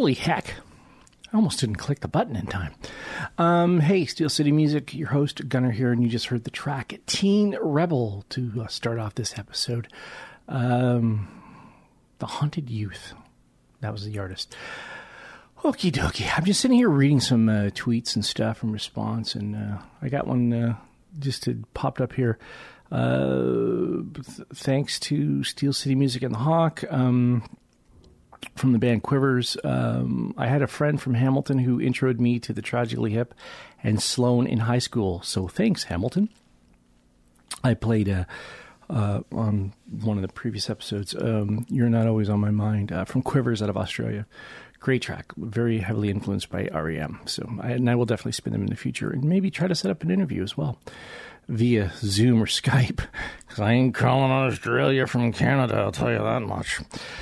Holy heck. I almost didn't click the button in time. Hey, Steel City Music, your host, Gunnar here, and you just heard the track Teen Rebel to start off this episode. The Haunted Youth. That was the artist. Okie dokie. I'm just sitting here reading some tweets and stuff in response, and I got one just popped up here. Thanks to Steel City Music and the Hawk. From the band Quivers. I had a friend from Hamilton who introed me to the Tragically Hip and Sloan in high school. So thanks, Hamilton. I played on one of the previous episodes, You're Not Always on My Mind, from Quivers out of Australia. Great track, very heavily influenced by R.E.M. So I will definitely spin them in the future and maybe try to set up an interview as well via Zoom or Skype, because I ain't calling Australia from Canada, I'll tell you that much.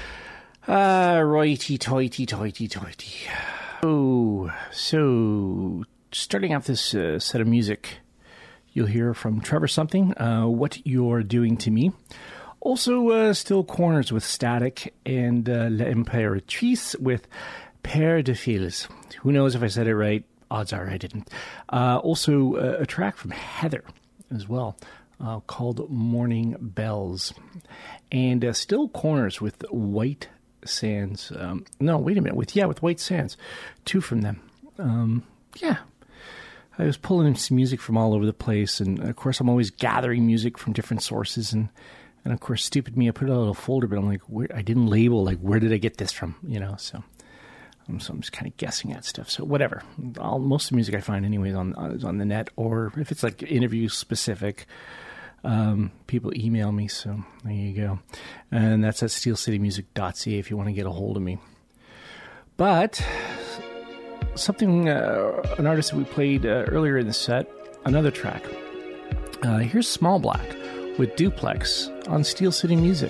Righty-toity-toity-toity. Oh, so starting off this set of music, you'll hear from Trevor Something, What You're Doing to Me. Also, Still Corners with Static, and La Imperatrice with Père de Fils. Who knows if I said it right? Odds are I didn't. Also, a track from Heather as well, called Morning Bells. And Still Corners with White Sands. No, wait a minute. With White Sands. Two from them. I was pulling in some music from all over the place, and of course I'm always gathering music from different sources, and of course, stupid me, I put it in a little folder, but I'm like, I didn't label, like, where did I get this from, so I'm just kind of guessing at stuff. So whatever. Most of the music I find anyway is on the net, or if it's like interview specific, people email me, so there you go. And that's at steelcitymusic.ca if you want to get a hold of me. But something, an artist that we played earlier in the set, another track. Here's Small Black with Duplex on Steel City Music.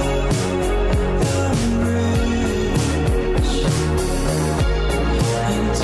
And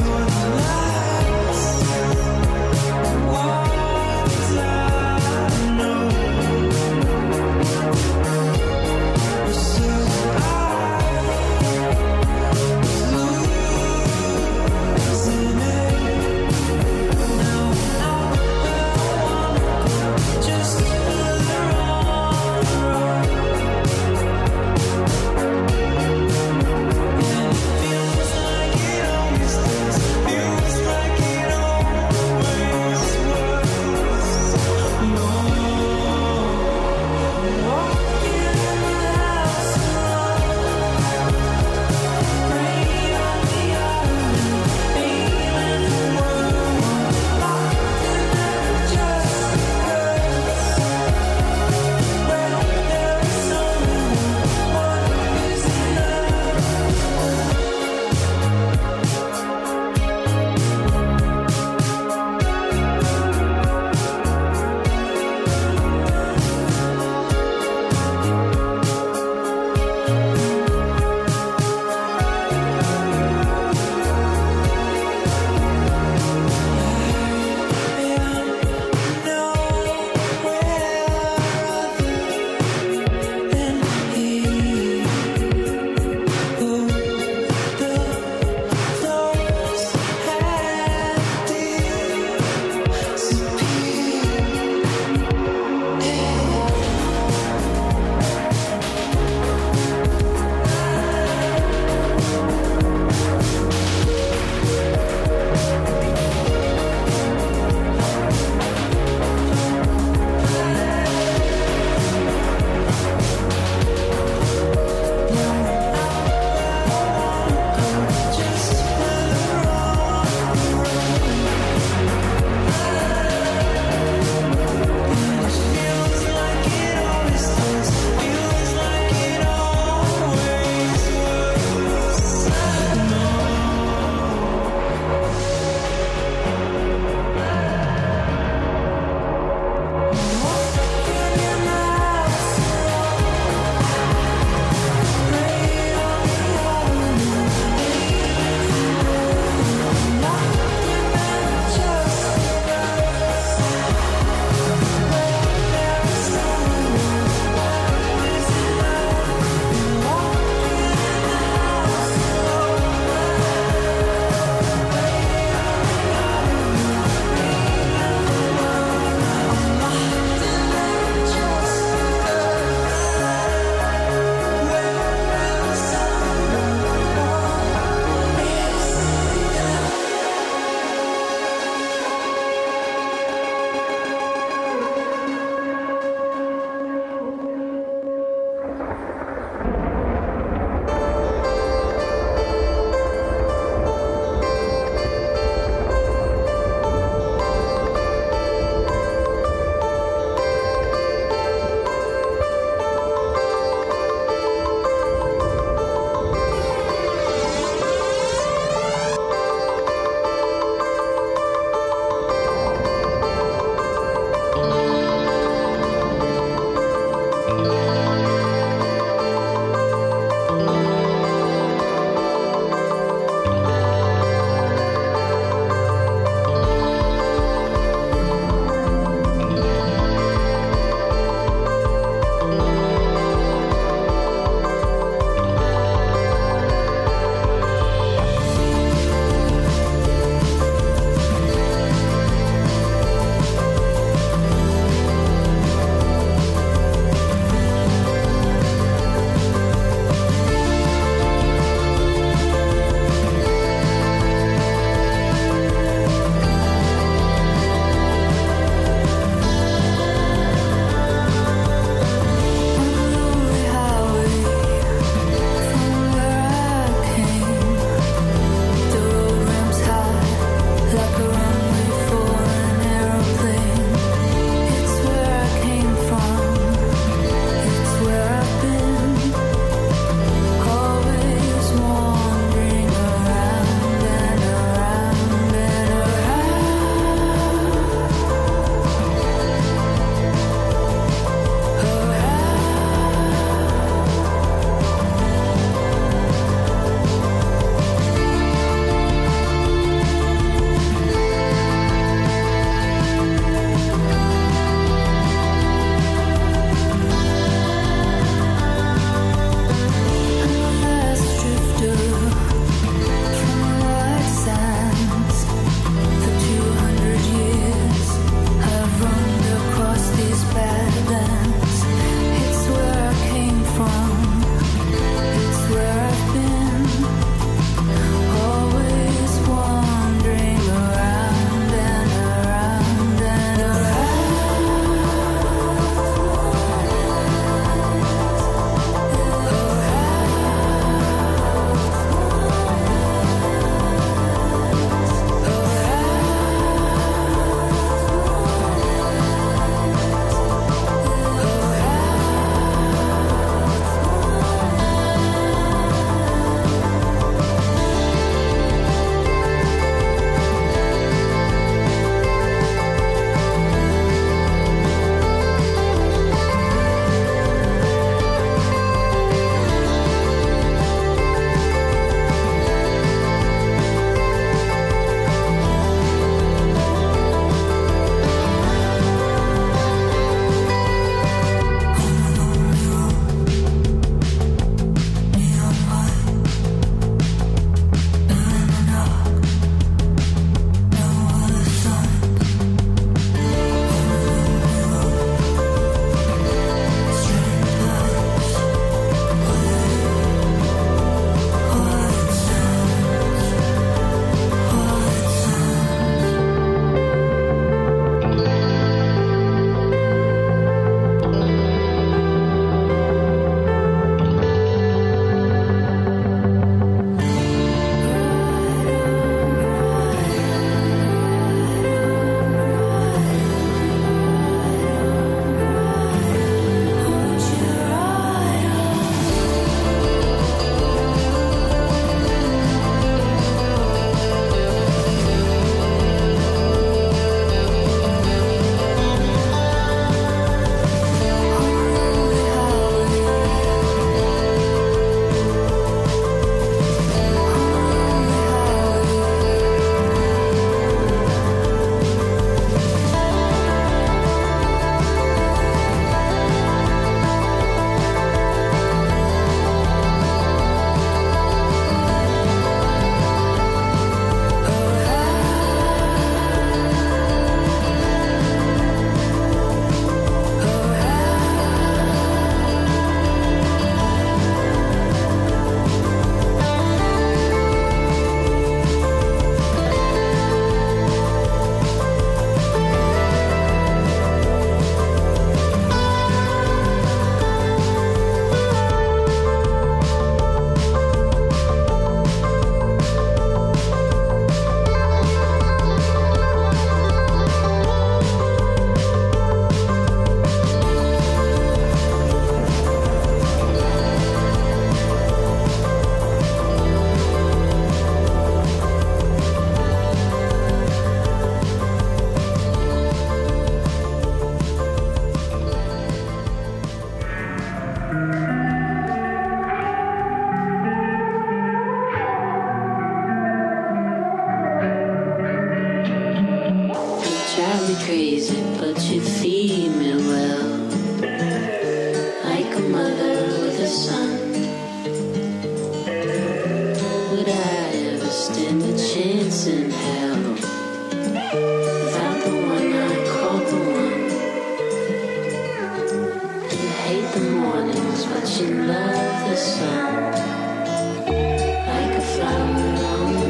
the mornings, but you love the sun. Like a flower on the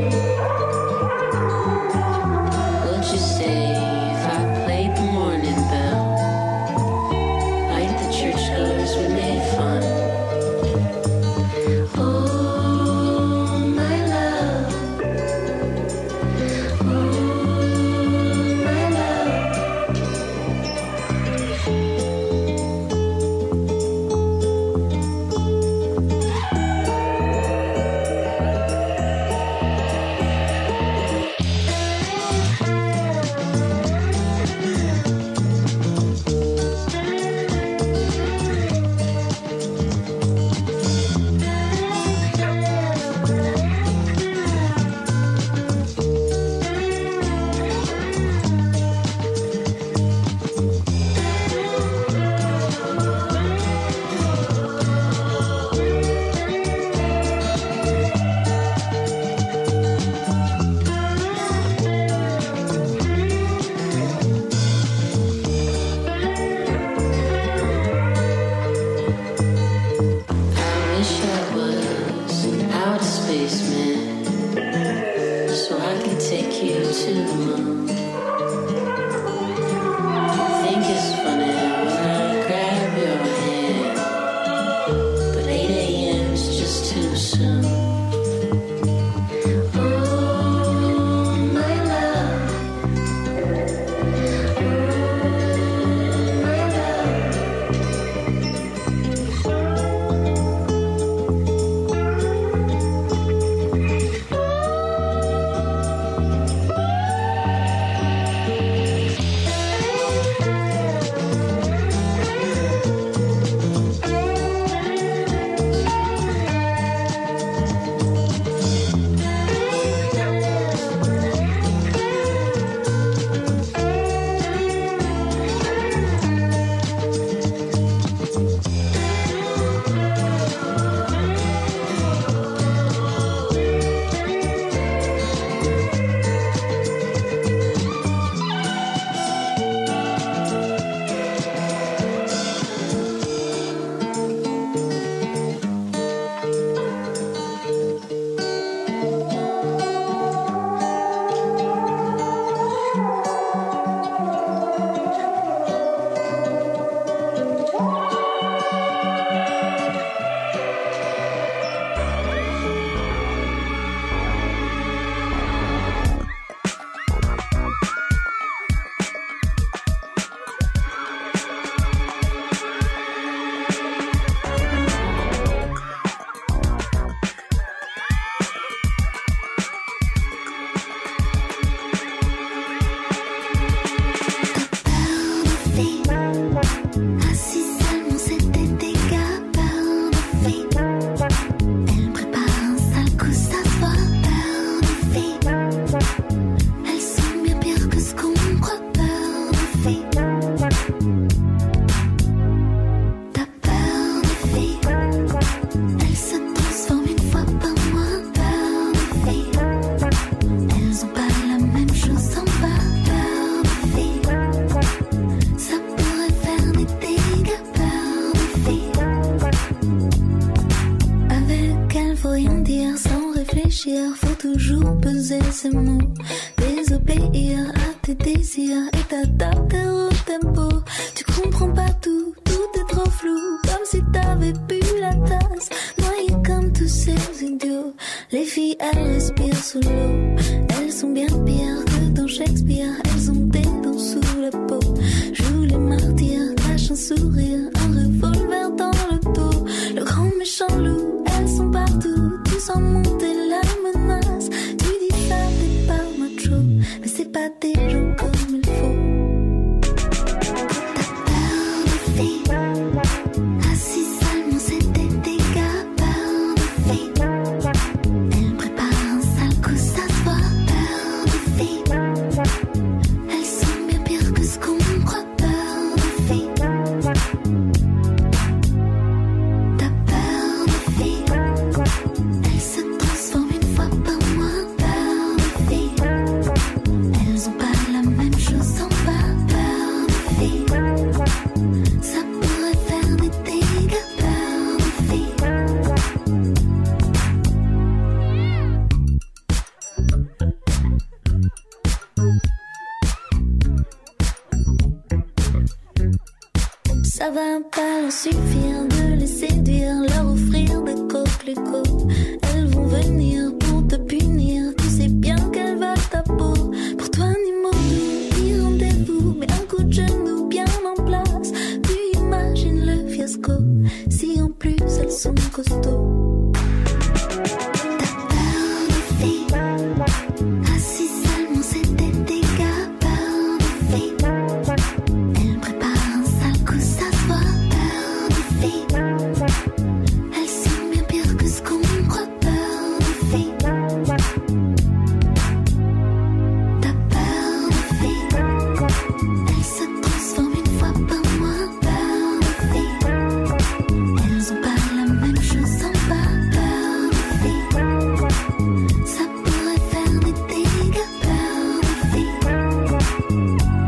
run. Would you stay if I played the morning bell? Like the churchgoers, we made fun. Faut toujours peser ses mots, désobéir à tes désirs et t'adapter au tempo. Tu comprends pas tout, tout est trop flou, comme si t'avais bu la tasse, noyé comme tous ces idiots. Les filles, elles respirent sous l'eau, elles sont bien pires que dans Shakespeare. Elles ont des dents sous la peau, jouent les martyrs, cachent un sourire, un revolver dans le dos. Le grand méchant loup, elles sont partout, tu sens monter la menace. Tu dis ça, t'es pas macho, mais c'est pas des gens comme il faut. T'as peur des filles, assis seulement c'est des dégâts. Peur des filles, elles préparent un sale coup, ça se voit. Peur des filles, elles sont bien pires que ce qu'on croit. Peur des filles, va pas leur suffire de les séduire, leur offrir des coquelicots. Elles vont venir pour te punir, tu sais bien qu'elles veulent ta peau. Pour toi ni mot doux, ni rendez-vous, mais un coup de genou bien en place. Puis imagine le fiasco, si en plus elles sont costauds. T'as peur des filles, ah si seulement c'était des gars. Peur des filles, elles préparent un sale coup, ça se voit. Peur des filles, elles sont bien pires que ce qu'on croit. Peur des filles, t'as peur des filles, elles se transforment une fois par mois. Peur des filles, elles ont pas la même chose en bas. Peur des filles, ça pourrait faire des dégâts. Peur des filles.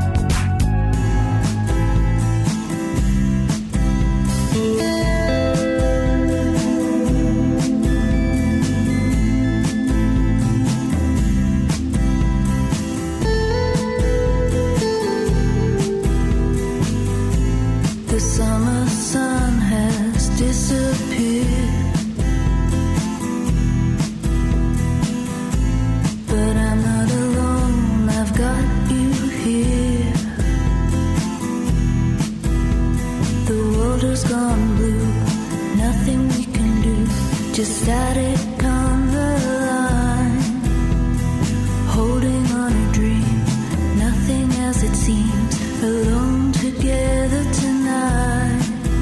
The summer sun has disappeared, but I'm not alone, I've got you here. The world has gone blue, nothing we can do, just static on the line, holding on a dream, nothing as it seems, alone together tonight.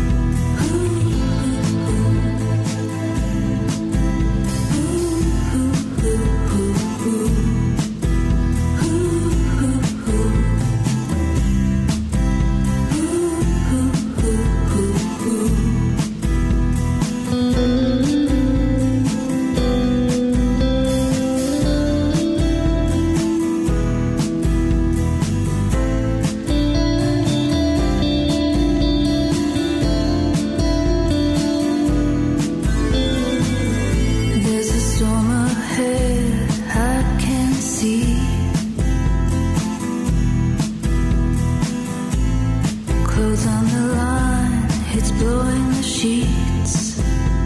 There's a storm ahead, I can see. Clothes on the line, it's blowing the sheets.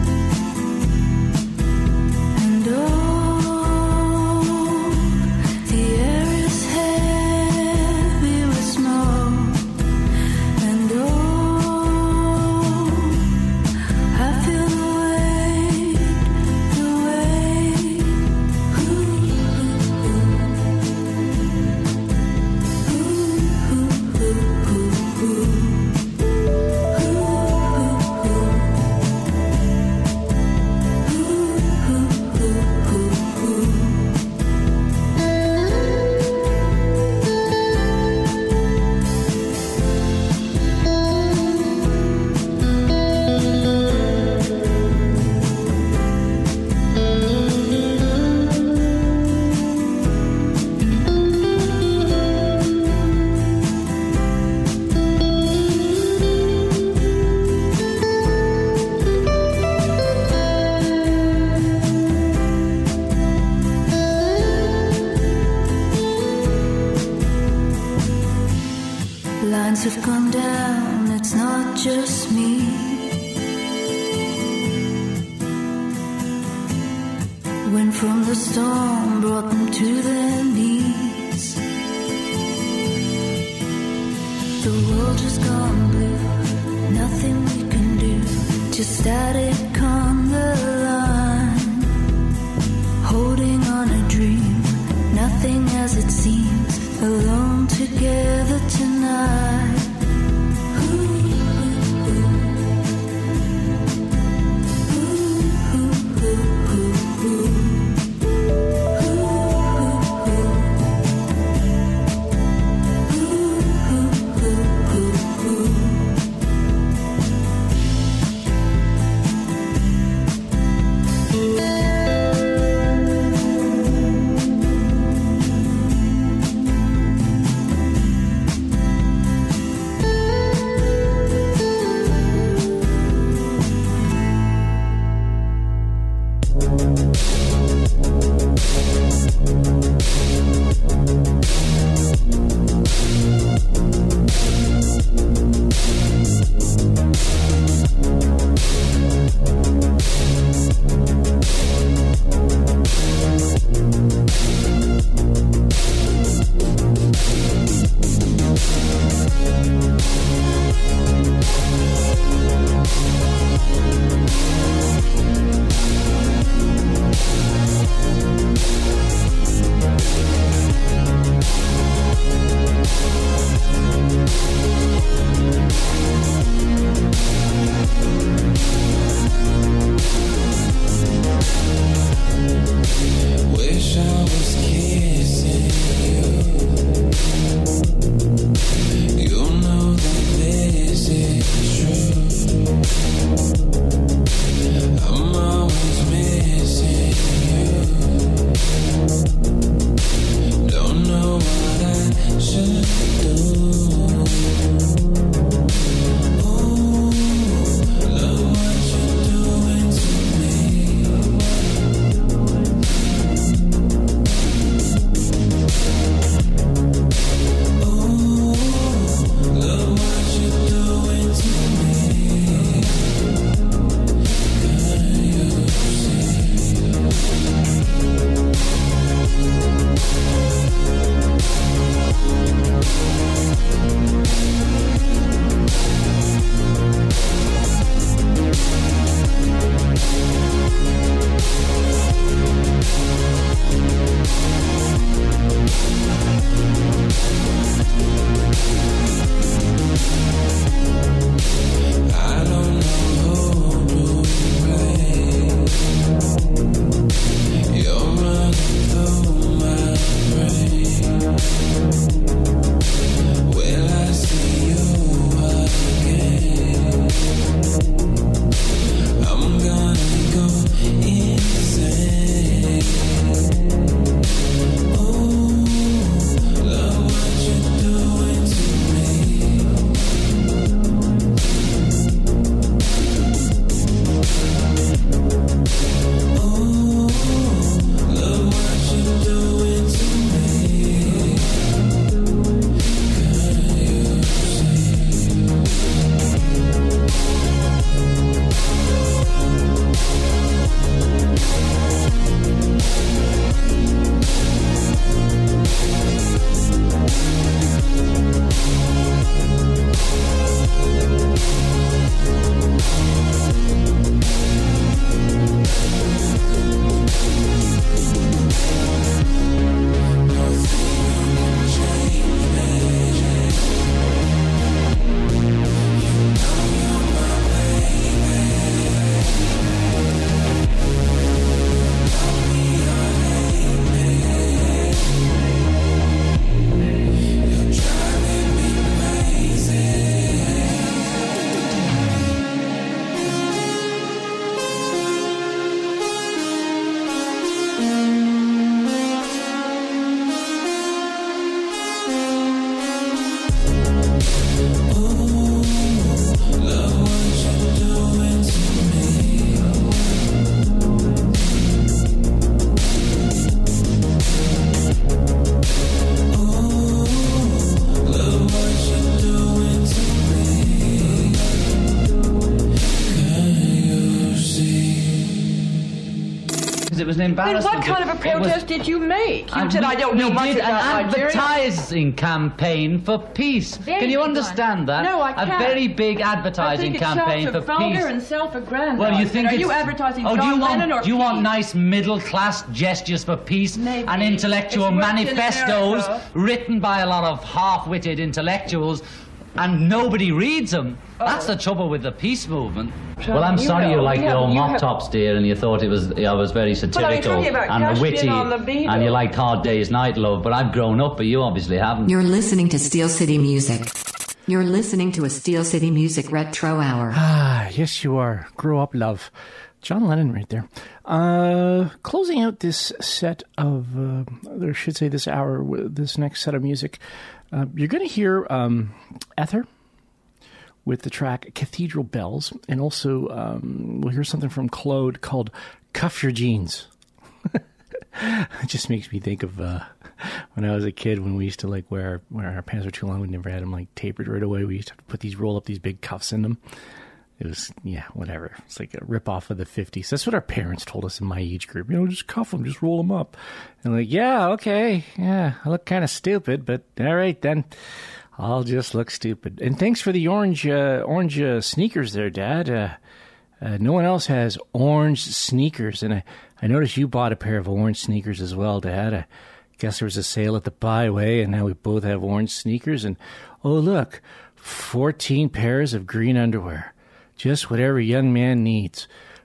And oh, the air is heavy with smoke. And oh, I feel the weight. Lines have gone down, it's not just me. Wind from the storm brought them to their knees. The world has gone blue, nothing we can do, just static on the line, holding on a dream, nothing as it seems, alone together tonight. It was an embarrassment. Then what kind of a protest did you make? You said, I don't know much about Nigeria. An advertising campaign for peace. Can you understand that? No, I can't. A very big advertising campaign for peace. Vulgar and self-aggrandizing. Well, you think Are you advertising do you Lennon or do you peace? want nice middle-class gestures for peace? Maybe. And intellectual It's worked in manifestos America. written by a lot of half-witted intellectuals, and nobody reads them? That's the trouble with the peace movement. Well, I'm sorry you liked your mop tops, dear, and you thought I was very satirical and witty, and you liked Hard Day's Night, love, but I've grown up, but you obviously haven't. You're listening to Steel City Music. You're listening to a Steel City Music Retro Hour. Ah, yes you are. Grow up, love. John Lennon right there. Closing out this set of, or I should say this hour, this next set of music, you're going to hear Ether with the track Cathedral Bells, and also we'll hear something from Claude called Cuff Your Jeans. It just makes me think of when I was a kid, when we used to like wear our pants were too long, we never had them like tapered right away. We used to have to roll up these big cuffs in them. It was, yeah, whatever. It's like a rip-off of the 50s. That's what our parents told us in my age group. Just cuff them, just roll them up. And like, yeah, okay, yeah, I look kind of stupid, but all right then. I'll just look stupid. And thanks for the orange sneakers there, Dad. No one else has orange sneakers, and I noticed you bought a pair of orange sneakers as well, Dad. I guess there was a sale at the Byway, and now we both have orange sneakers. And oh, look, 14 pairs of green underwear. Just what every young man needs.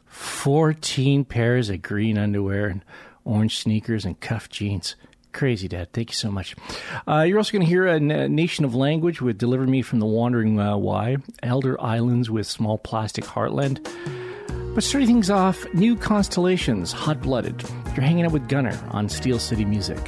14 pairs of green underwear and orange sneakers and cuff jeans. Crazy, Dad. Thank you so much. You're also going to hear a Nation of Language with Deliver Me from the Wandering Y, Elder Islands with Small Plastic Heartland. But starting things off, New Constellations, Hot Blooded. You're hanging out with Gunner on Steel City Music.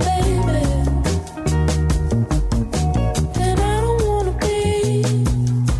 Then I don't wanna be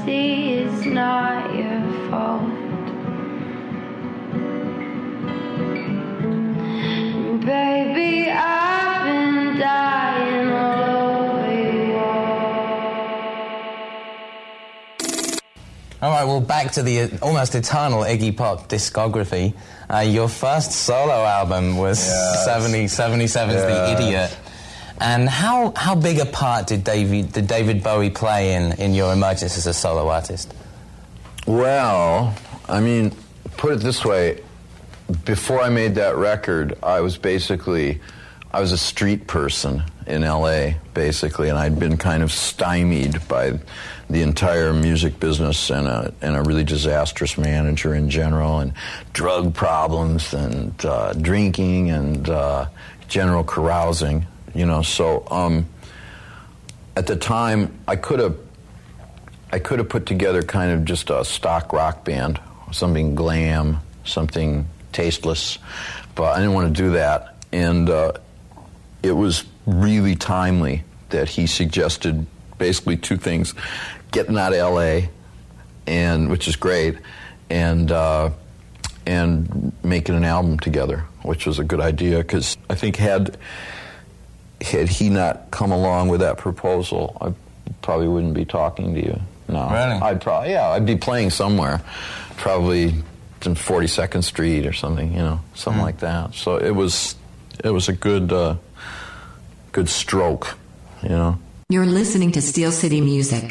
see is not your fault. Baby, I've been dying all over you. All right, well, back to the almost eternal Iggy Pop discography. Your first solo album was 77's The Idiot. And how big a part did David Bowie play in your emergence as a solo artist? Well, I mean, put it this way. Before I made that record, I was a street person in L.A., basically, and I'd been kind of stymied by the entire music business and a really disastrous manager in general, and drug problems and drinking and general carousing, you know. So at the time, I could have put together kind of just a stock rock band, something glam, something tasteless, but I didn't want to do that. And it was really timely that he suggested basically two things: getting out of L.A., which is great, and making an album together, which was a good idea, because I think had he not come along with that proposal, I probably wouldn't be talking to you now. Really? I'd be playing somewhere, probably in 42nd Street or something, you know, something like that. So it was a good stroke, you know. You're listening to Steel City Music.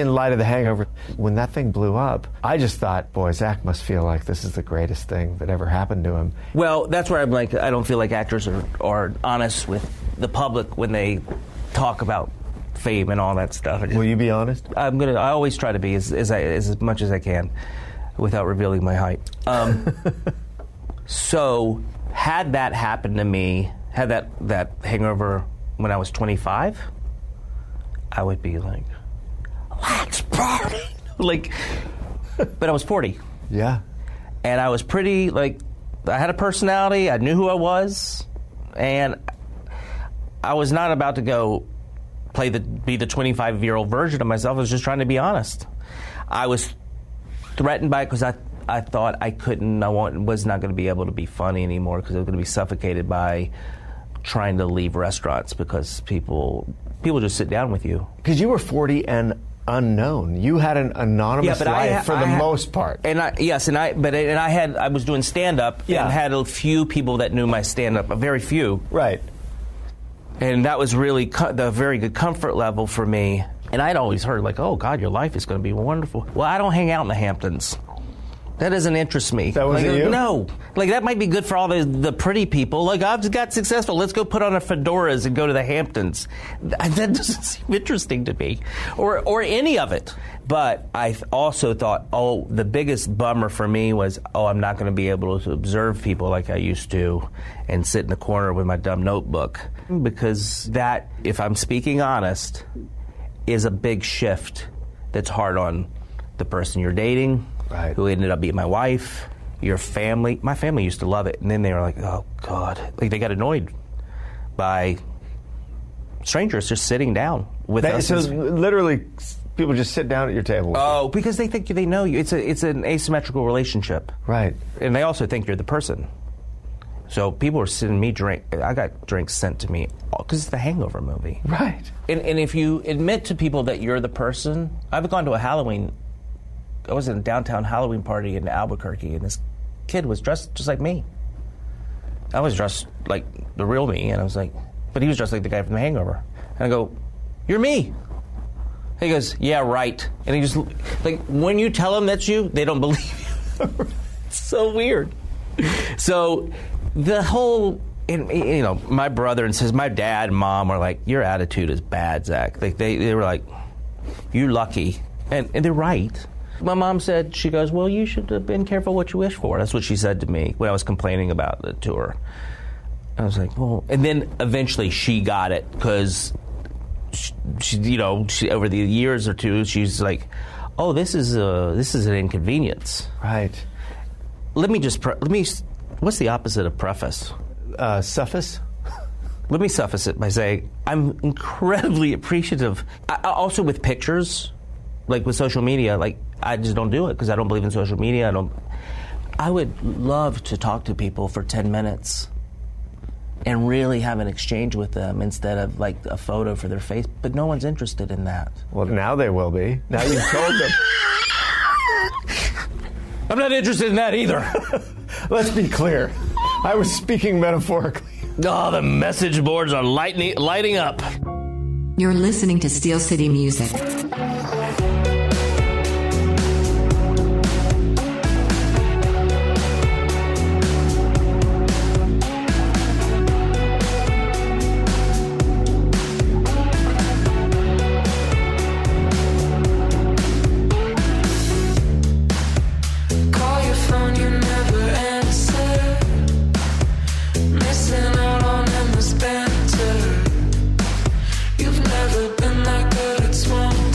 in light of The Hangover, when that thing blew up, I just thought, boy, Zach must feel like this is the greatest thing that ever happened to him. Well, that's where I'm like, I don't feel like actors are honest with the public when they talk about fame and all that stuff. Will you be honest? I always try to be as much as I can without revealing my height. So, had that happened to me, had that hangover when I was 25, I would be like, let's party! But I was 40. Yeah. And I was pretty, I had a personality, I knew who I was, and I was not about to go be the 25-year-old version of myself. I was just trying to be honest. I was threatened by it because I thought was not going to be able to be funny anymore because I was going to be suffocated by trying to leave restaurants because people just sit down with you. Because you were 40 and unknown. You had an anonymous life for the most part. And I was doing stand-up and had a few people that knew my stand-up, a very few. Right. And that was really the very good comfort level for me. And I'd always heard, oh, God, your life is going to be wonderful. Well, I don't hang out in the Hamptons. That doesn't interest me. That wasn't you? No. That might be good for all the pretty people. I've just got successful. Let's go put on our fedoras and go to the Hamptons. That doesn't seem interesting to me. Or any of it. But I also thought, the biggest bummer for me was, I'm not going to be able to observe people like I used to and sit in the corner with my dumb notebook. Because that, if I'm speaking honest, is a big shift that's hard on the person you're dating, right, who ended up being my wife, your family. My family used to love it, and then they were like, oh, God. They got annoyed by strangers just sitting down with us. So literally, people just sit down at your table with you. Because they think they know you. It's an asymmetrical relationship. Right. And they also think you're the person. So people are sending me I got drinks sent to me because it's the Hangover movie. Right. And if you admit to people that you're the person, I've gone to I was in a downtown Halloween party in Albuquerque, and this kid was dressed just like me. I was dressed like the real me, and I was like, but he was dressed like the guy from The Hangover. And I go, you're me. He goes, yeah, right. And he just, when you tell them that's you, they don't believe you. It's so weird. So the whole, my brother and my dad and mom were like, your attitude is bad, Zach. They were like, you lucky. And they're right. My mom said, she goes, well, you should have been careful what you wish for. That's what she said to me when I was complaining about the tour. I was like, well, and then eventually she got it because she over the years or two, she's like, oh, this is an inconvenience. Right. Let me what's the opposite of preface? Suffice? Let me suffice it by saying I'm incredibly appreciative. Also with pictures, with social media, I just don't do it because I don't believe in social media. I would love to talk to people for 10 minutes and really have an exchange with them instead of a photo for their face, but no one's interested in that. Well, now they will be. Now you've told them. I'm not interested in that either. Let's be clear. I was speaking metaphorically. Oh, the message boards are lighting up. You're listening to Steel City Music. You've never been that good at small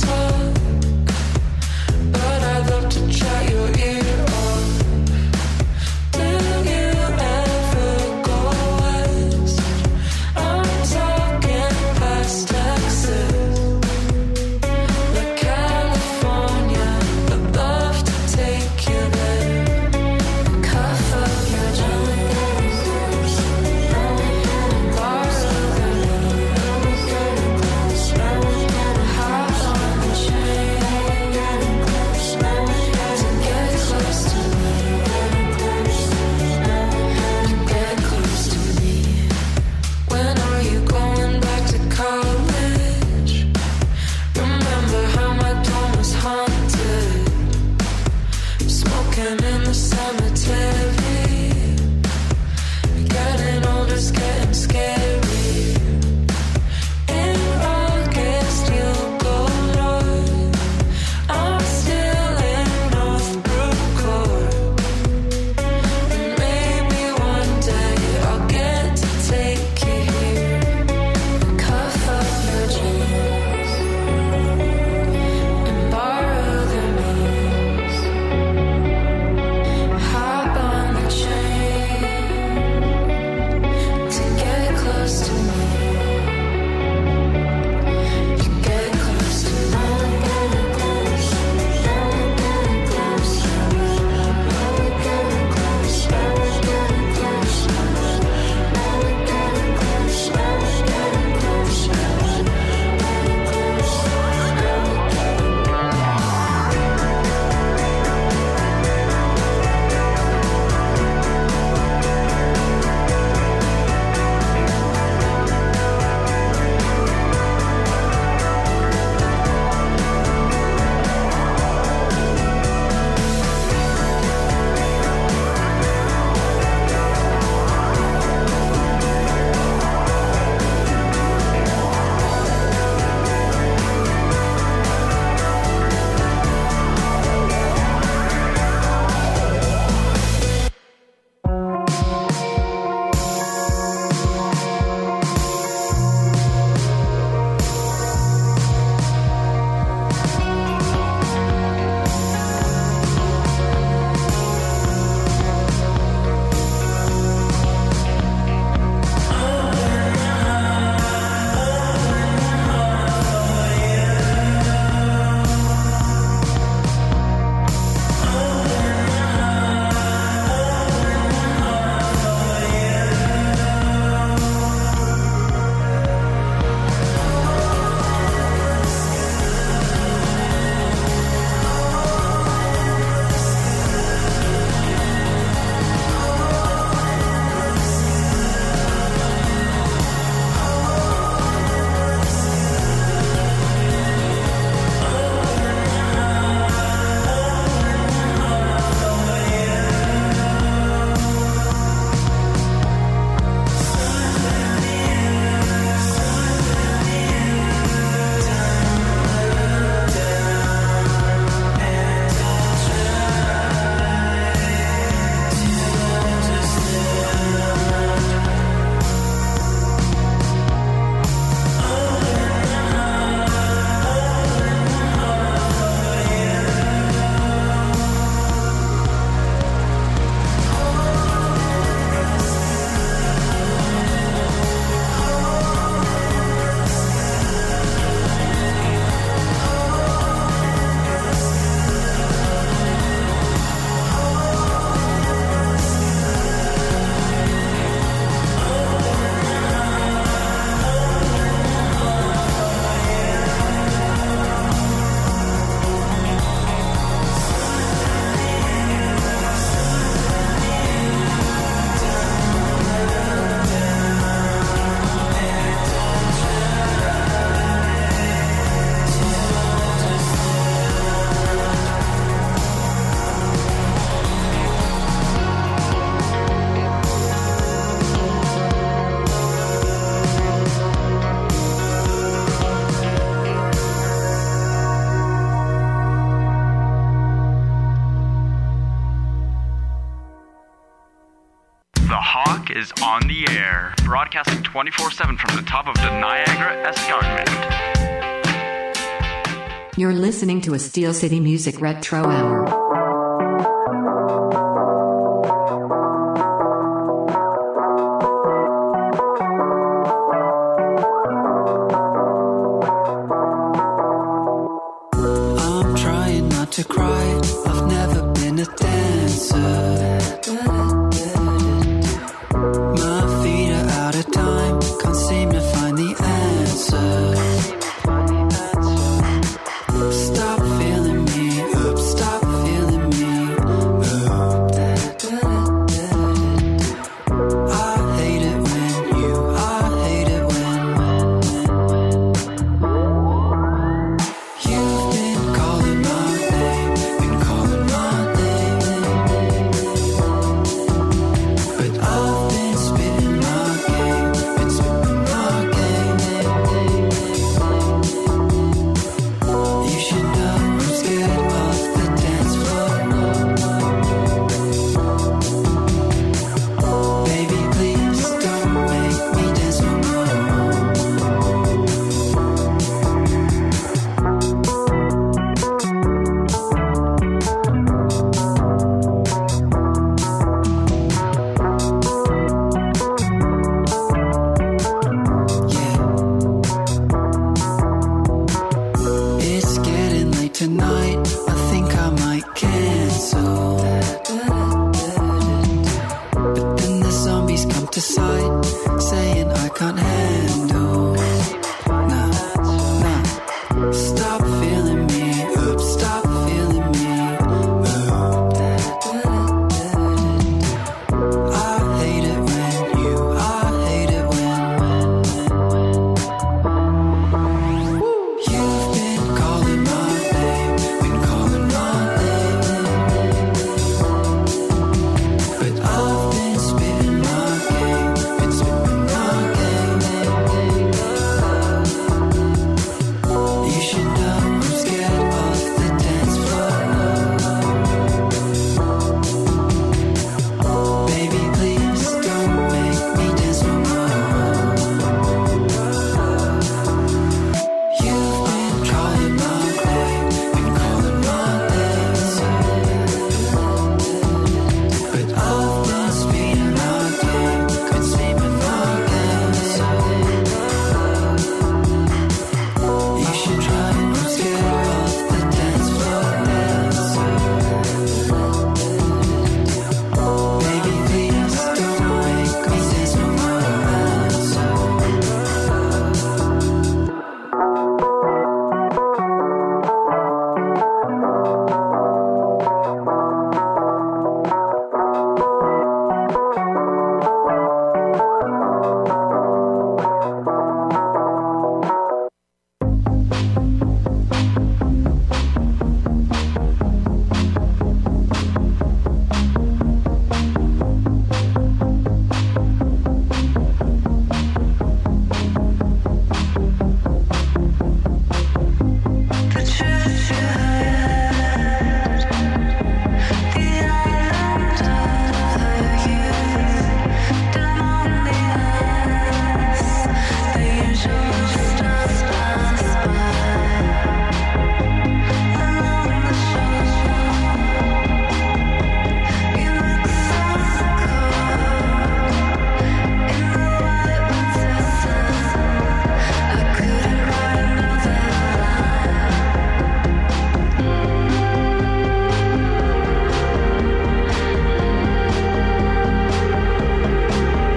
is on the air, broadcasting 24/7 from the top of the Niagara Escarpment. You're listening to a Steel City Music Retro Hour.